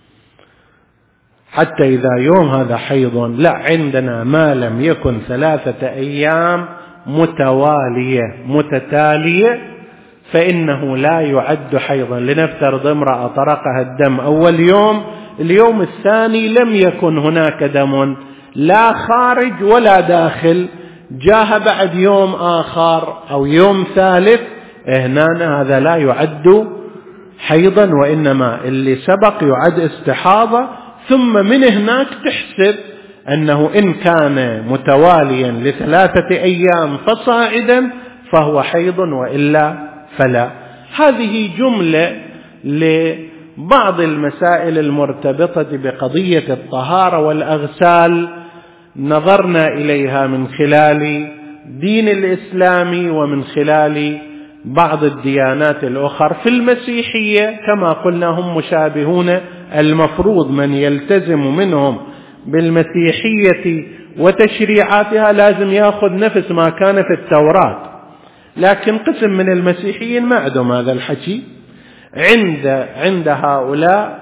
حتى إذا يوم هذا حيض. لا، عندنا ما لم يكن 3 أيام متوالية متتالية فإنه لا يعد حيضا. لنفترض امرأة طرقها الدم أول يوم، اليوم الثاني لم يكن هناك دم لا خارج ولا داخل، جاء بعد يوم آخر أو يوم ثالث، هنا هذا لا يعد حيضا، وإنما اللي سبق يعد استحاضة. ثم من هناك تحسب أنه إن كان متواليا ل3 أيام فصاعدا فهو حيض، وإلا فلا. هذه جملة لبعض المسائل المرتبطة بقضية الطهارة والأغسال، نظرنا إليها من خلال دين الإسلام ومن خلال بعض الديانات الأخرى. في المسيحية كما قلنا هم مشابهون، المفروض من يلتزم منهم بالمسيحية وتشريعاتها لازم يأخذ نفس ما كان في التوراة، لكن قسم من المسيحيين ما عندهم هذا الحكي. عند هؤلاء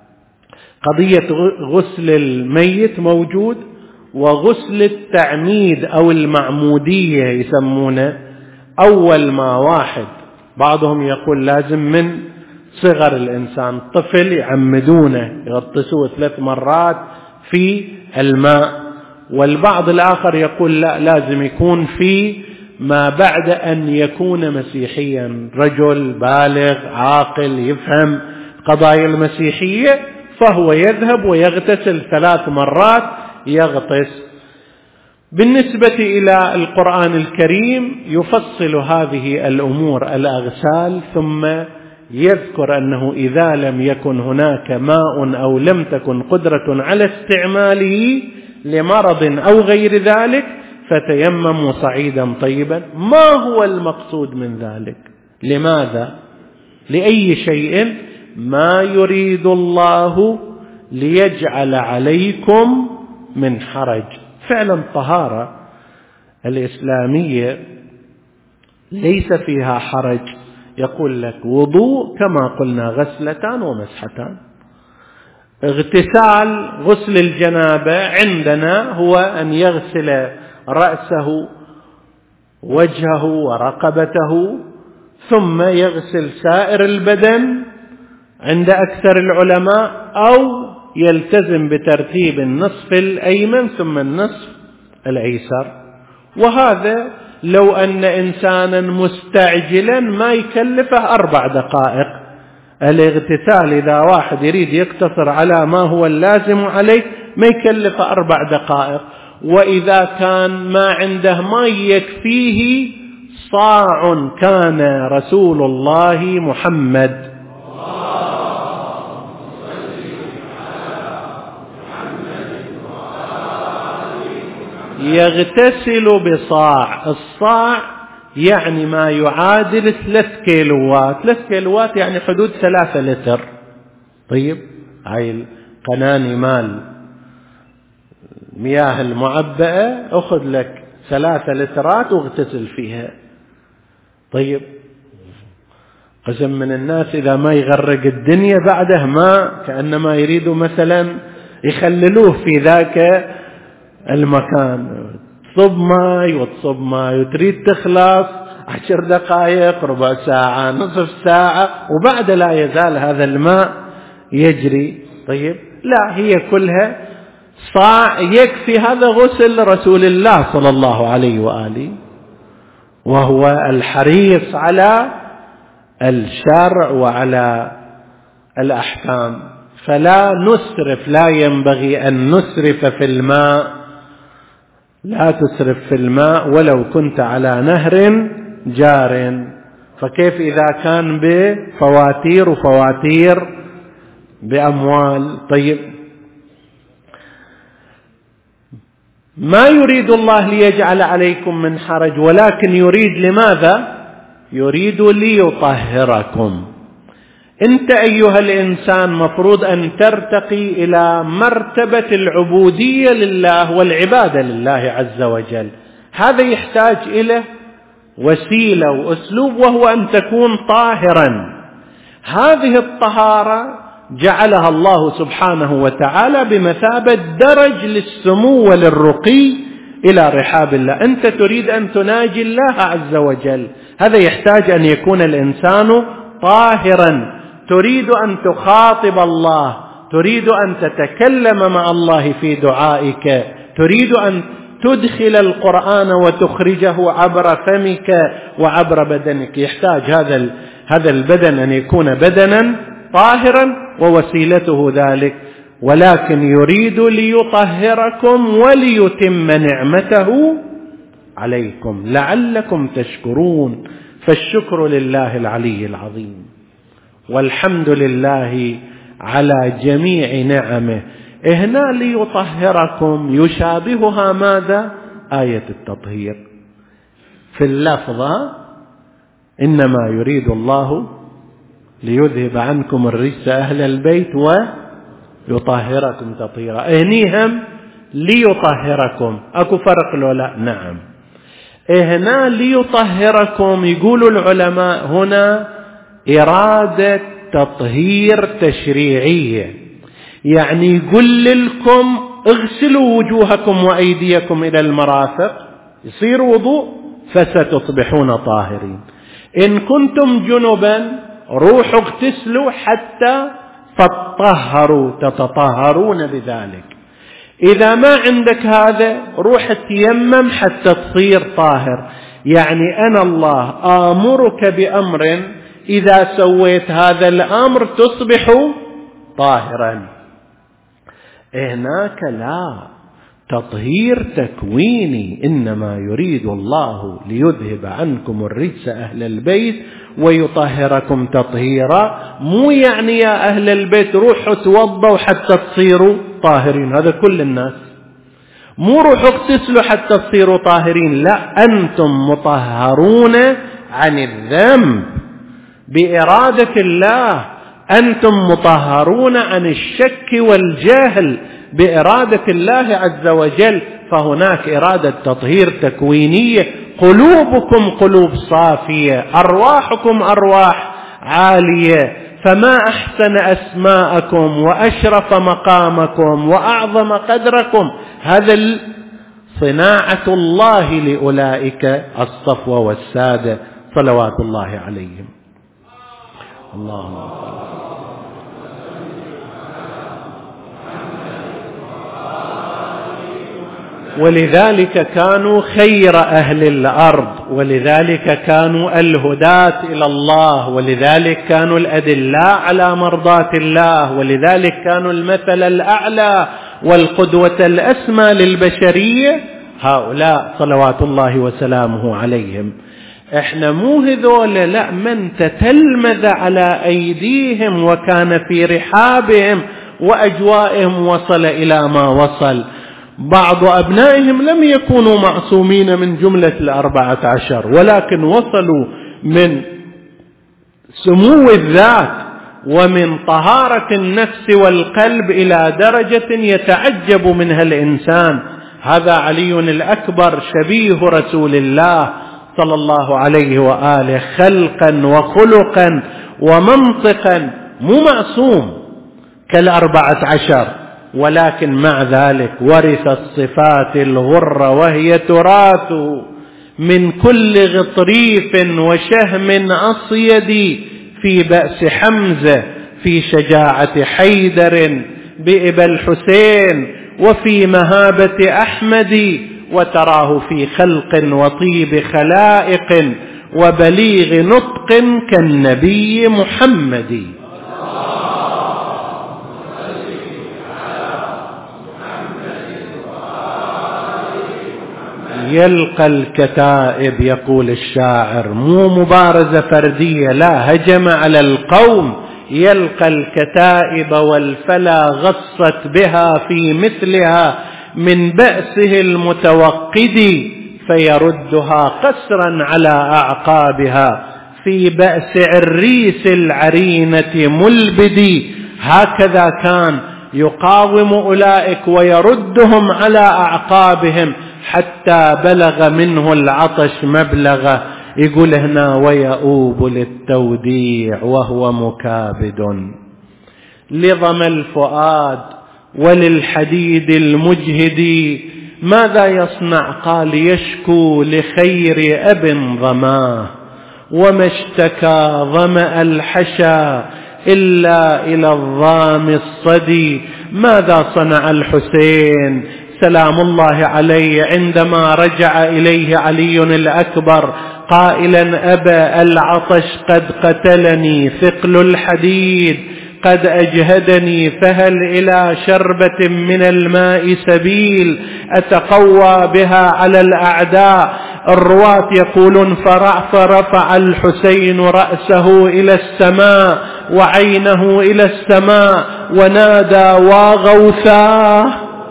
قضية غسل الميت موجود، وغسل التعميد أو المعمودية يسمونه. أول ما واحد، بعضهم يقول لازم من صغر الإنسان، طفل يعمدونه يغطسوه 3 مرات في الماء، والبعض الآخر يقول لا، لازم يكون في ما بعد أن يكون مسيحيا، رجل بالغ عاقل يفهم قضايا المسيحية، فهو يذهب ويغتسل 3 مرات يغطس. بالنسبة إلى القرآن الكريم يفصل هذه الأمور الأغسال، ثم يذكر أنه إذا لم يكن هناك ماء أو لم تكن قدرة على استعماله لمرض أو غير ذلك فتيمموا صعيدا طيبا. ما هو المقصود من ذلك؟ لماذا؟ لأي شيء؟ ما يريد الله ليجعل عليكم من حرج. فعلا الطهارة الإسلامية ليس فيها حرج. يقول لك وضوء كما قلنا غسلتان ومسحتان. اغتسال غسل الجنابة عندنا هو أن يغسل رأسه وجهه ورقبته ثم يغسل سائر البدن عند أكثر العلماء، أو يلتزم بترتيب النصف الأيمن ثم النصف الأيسر. وهذا لو أن إنسانا مستعجلا ما يكلفه 4 دقائق الاغتسال. إذا واحد يريد يقتصر على ما هو اللازم عليه ما يكلفه 4 دقائق. وإذا كان ما عنده ما يكفيه صاع كان رسول الله محمد يغتسل بصاع. الصاع يعني ما يعادل 3 كيلوات. 3 كيلوات يعني حدود 3 لتر. طيب هاي القناني مال مياه المعبأة أخذ لك 3 لترات واغتسل فيها. طيب قسم من الناس إذا ما يغرق الدنيا بعده ما كأنما يريدوا مثلا يخللوه في ذاك المكان، تصب ماء وتصب ماء وتريد تخلص 10 دقائق ربع ساعة نصف ساعة وبعد لا يزال هذا الماء يجري. طيب لا، هي كلها صاع يكفي. هذا غسل رسول الله صلى الله عليه وآله، وهو الحريص على الشرع وعلى الأحكام. فلا نسرف، لا ينبغي أن نسرف في الماء. لا تسرف في الماء ولو كنت على نهر جار. فكيف إذا كان بفواتير وفواتير بأموال؟ طيب ما يريد الله ليجعل عليكم من حرج، ولكن يريد لماذا؟ يريد ليطهركم. أنت أيها الإنسان مفروض أن ترتقي إلى مرتبة العبودية لله والعبادة لله عز وجل. هذا يحتاج إلى وسيلة وأسلوب، وهو أن تكون طاهرا. هذه الطهارة جعلها الله سبحانه وتعالى بمثابة درج للسمو وللرقي إلى رحاب الله. أنت تريد أن تناجي الله عز وجل، هذا يحتاج أن يكون الإنسان طاهرا. تريد أن تخاطب الله، تريد أن تتكلم مع الله في دعائك، تريد أن تدخل القرآن وتخرجه عبر فمك وعبر بدنك، يحتاج هذا البدن أن يكون بدنا طاهرا، ووسيلته ذلك. ولكن يريد ليطهركم وليتم نعمته عليكم لعلكم تشكرون. فالشكر لله العلي العظيم، والحمد لله على جميع نعمه. هنا ليطهركم يشابهها ماذا؟ آية التطهير في اللفظة، إنما يريد الله ليذهب عنكم الرجس أهل البيت ويطهركم تطهيرا. هنيهم ليطهركم، أكو فرق لو لا؟ نعم. هنا ليطهركم يقول العلماء هنا إرادة تطهير تشريعية، يعني يقول لكم اغسلوا وجوهكم وأيديكم إلى المرافق، يصير وضوء فستصبحون طاهرين. إن كنتم جنبا روحوا اغتسلوا حتى تطهروا، تتطهرون بذلك. إذا ما عندك هذا روح تيمم حتى تصير طاهر. يعني أنا الله آمرك بأمر، إذا سويت هذا الأمر تصبح طاهرا. هناك لا، تطهير تكويني، إنما يريد الله ليذهب عنكم الرجس أهل البيت ويطهركم تطهيرا. مو يعني يا أهل البيت روحوا توضوا حتى تصيروا طاهرين، هذا كل الناس. مو روحوا اغتسلوا حتى تصيروا طاهرين، لا، أنتم مطهرون عن الذنب بإرادة الله، أنتم مطهرون عن الشك والجهل بإرادة الله عز وجل. فهناك إرادة تطهير تكوينية. قلوبكم قلوب صافية، أرواحكم أرواح عالية. فما أحسن أسماءكم وأشرف مقامكم وأعظم قدركم. هذا صناعة الله لأولئك الصفوة والسادة صلوات الله عليهم. اللهم ولذلك كانوا خير أهل الأرض، ولذلك كانوا الهداة إلى الله، ولذلك كانوا الأدلاء على مرضاة الله، ولذلك كانوا المثل الأعلى والقدوة الأسمى للبشرية. هؤلاء صلوات الله وسلامه عليهم. احنا مو هذول، لا، من تتلمذ على أيديهم وكان في رحابهم وأجوائهم وصل إلى ما وصل. بعض أبنائهم لم يكونوا معصومين من جملة 14، ولكن وصلوا من سمو الذات ومن طهارة النفس والقلب إلى درجة يتعجب منها الإنسان. هذا علي الأكبر شبيه رسول الله صلى الله عليه وآله، خلقا وخلقا ومنطقا، مو معصوم كال14، ولكن مع ذلك ورث الصفات الغر، وهي تراث من كل غطريف وشهم أصيد، في بأس حمزة، في شجاعة حيدر بإبا الحسين، وفي مهابة أحمد، وتراه في خلق وطيب خلائق وبليغ نطق كالنبي محمد. يلقى الكتائب، يقول الشاعر، مو مبارزة فردية، لا، هجم على القوم. يلقى الكتائب والفلا غصت بها في مثلها من بأسه المتوقد، فيردها قسرا على أعقابها في بأس عريس العرينة ملبدي. هكذا كان يقاوم أولئك ويردهم على أعقابهم حتى بلغ منه العطش مبلغه. يقول هنا ويؤوب للتوديع وهو مكابد لظم الفؤاد وللحديد المجهد. ماذا يصنع؟ قال يشكو لخير أب ظماه وما اشتكى ظمأ الحشا إلا إلى الظام الصدي. ماذا صنع الحسين سلام الله عليه عندما رجع إليه علي الأكبر قائلا أبا العطش قد قتلني، ثقل الحديد قد أجهدني، فهل إلى شربة من الماء سبيل أتقوى بها على الأعداء؟ الرواة يقولون فرفع الحسين رأسه إلى السماء وعينه إلى السماء ونادى واغوثاه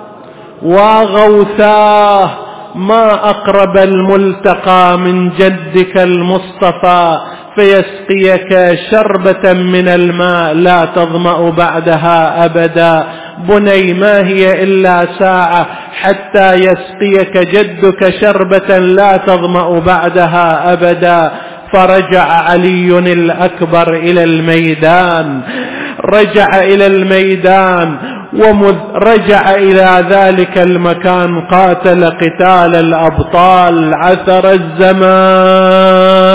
واغوثاه، ما أقرب الملتقى من جدك المصطفى فيسقيك شربة من الماء لا تظمأ بعدها أبدا. بني ما هي إلا ساعة حتى يسقيك جدك شربة لا تظمأ بعدها أبدا. فرجع علي الأكبر إلى الميدان، رجع إلى الميدان، ومذ رجع إلى ذلك المكان قاتل قتال الأبطال. عثر الزمان